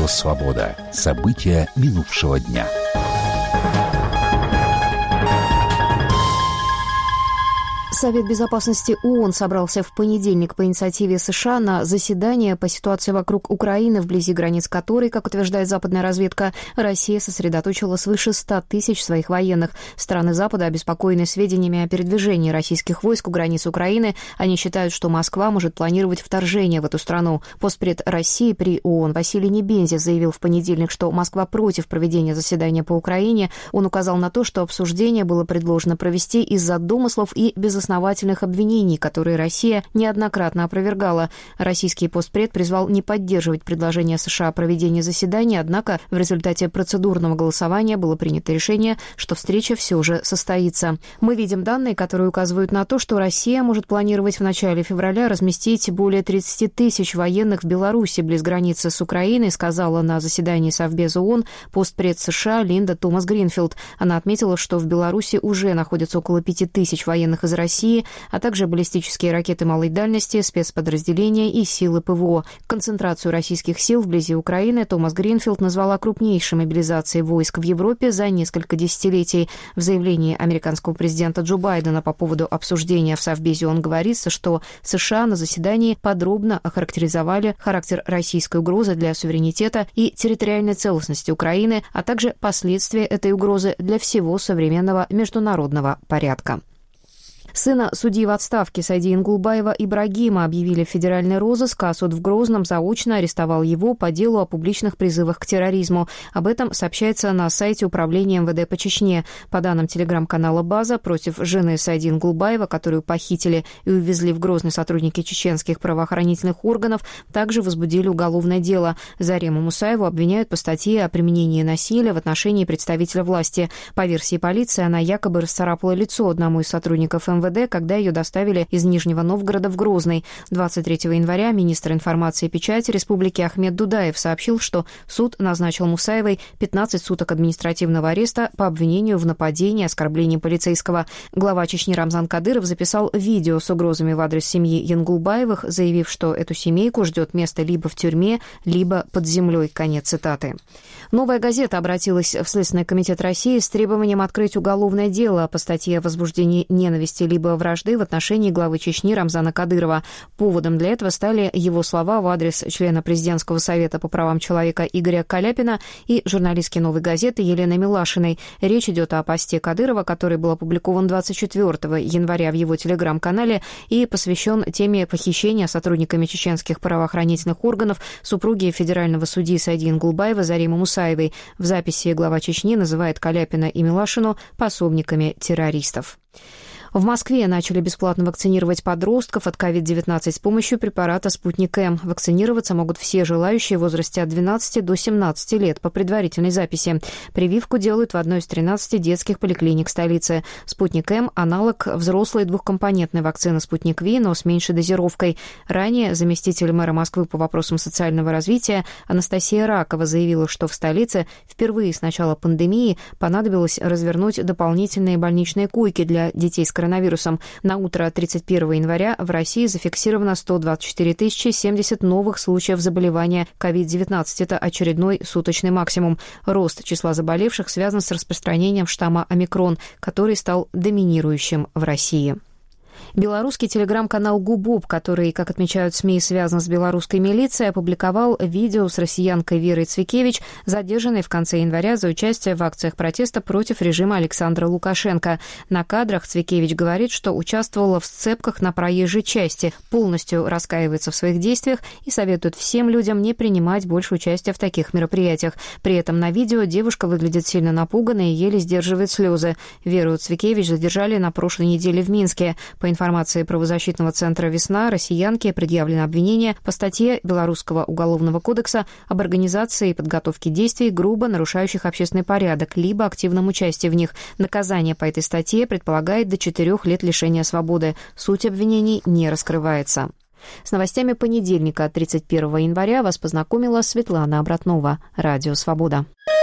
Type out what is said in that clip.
«Свобода». События минувшего дня. Совет безопасности ООН собрался в понедельник по инициативе США на заседание по ситуации вокруг Украины, вблизи границ которой, как утверждает западная разведка, Россия сосредоточила свыше 100 тысяч своих военных. Страны Запада обеспокоены сведениями о передвижении российских войск у границ Украины. Они считают, что Москва может планировать вторжение в эту страну. Постпред России при ООН Василий Небензя заявил в понедельник, что Москва против проведения заседания по Украине. Он указал на то, что обсуждение было предложено провести из-за домыслов и безосновательных обвинений, которые Россия неоднократно опровергала. Российский постпред призвал не поддерживать предложение США о проведении заседания, однако в результате процедурного голосования было принято решение, что встреча все же состоится. Мы видим данные, которые указывают на то, что Россия может планировать в начале февраля разместить более 30 тысяч военных в Беларуси близ границы с Украиной, сказала на заседании Совбеза ООН постпред США Линда Томас-Гринфилд. Она отметила, что в Беларуси уже находится около 5 тысяч военных из России, а также баллистические ракеты малой дальности, спецподразделения и силы ПВО. Концентрацию российских сил вблизи Украины Томас Гринфилд назвала крупнейшей мобилизацией войск в Европе за несколько десятилетий. В заявлении американского президента Джо Байдена по поводу обсуждения в Совбезе ООН говорится, что США на заседании подробно охарактеризовали характер российской угрозы для суверенитета и территориальной целостности Украины, а также последствия этой угрозы для всего современного международного порядка. Сына судьи в отставке Сайди Ингулбаева Ибрагима объявили в федеральный розыск, а суд в Грозном заочно арестовал его по делу о публичных призывах к терроризму. Об этом сообщается на сайте Управления МВД по Чечне. По данным телеграм-канала «База», против жены Сайди Ингулбаева, которую похитили и увезли в Грозный сотрудники чеченских правоохранительных органов, также возбудили уголовное дело. Зарему Мусаеву обвиняют по статье о применении насилия в отношении представителя власти. По версии полиции, она якобы расцарапала лицо одному из сотрудников МВД, когда ее доставили из Нижнего Новгорода в Грозный. 23 января министр информации и печати Республики Ахмед Дудаев сообщил, что суд назначил Мусаевой 15 суток административного ареста по обвинению в нападении и оскорблении полицейского. Глава Чечни Рамзан Кадыров записал видео с угрозами в адрес семьи Янгулбаевых, заявив, что эту семейку ждет место либо в тюрьме, либо под землей. Конец цитаты. «Новая газета» обратилась в Следственный комитет России с требованием открыть уголовное дело по статье о возбуждении ненависти либо вражды в отношении главы Чечни Рамзана Кадырова. Поводом для этого стали его слова в адрес члена Президентского совета по правам человека Игоря Каляпина и журналистки «Новой газеты» Елены Милашиной. Речь идет о посте Кадырова, который был опубликован 24 января в его телеграм-канале и посвящен теме похищения сотрудниками чеченских правоохранительных органов супруги федерального судьи Сайди Ингулбаева Заримы Мусаевой. В записи глава Чечни называет Каляпина и Милашину пособниками террористов. В Москве начали бесплатно вакцинировать подростков от COVID-19 с помощью препарата «Спутник-М». Вакцинироваться могут все желающие в возрасте от 12 до 17 лет по предварительной записи. Прививку делают в одной из 13 детских поликлиник столицы. «Спутник-М» – аналог взрослой двухкомпонентной вакцины «Спутник-Ви», но с меньшей дозировкой. Ранее заместитель мэра Москвы по вопросам социального развития Анастасия Ракова заявила, что в столице впервые с начала пандемии понадобилось развернуть дополнительные больничные койки для детей с коронавирусом. На утро 31 января в России зафиксировано 124 070 новых случаев заболевания COVID-19. Это очередной суточный максимум. Рост числа заболевших связан с распространением штамма омикрон, который стал доминирующим в России. Белорусский телеграм-канал «Губоб», который, как отмечают СМИ, связан с белорусской милицией, опубликовал видео с россиянкой Верой Цвикевич, задержанной в конце января за участие в акциях протеста против режима Александра Лукашенко. На кадрах Цвикевич говорит, что участвовала в сцепках на проезжей части, полностью раскаивается в своих действиях и советует всем людям не принимать больше участия в таких мероприятиях. При этом на видео девушка выглядит сильно напуганной и еле сдерживает слезы. Веру Цвикевич задержали на прошлой неделе в Минске. По информации правозащитного центра «Весна», россиянке предъявлено обвинение по статье Белорусского уголовного кодекса об организации и подготовке действий, грубо нарушающих общественный порядок, либо активном участии в них. Наказание по этой статье предполагает до 4 лет лишения свободы. Суть обвинений не раскрывается. С новостями понедельника, 31 января, вас познакомила Светлана Обратнова. Радио «Свобода».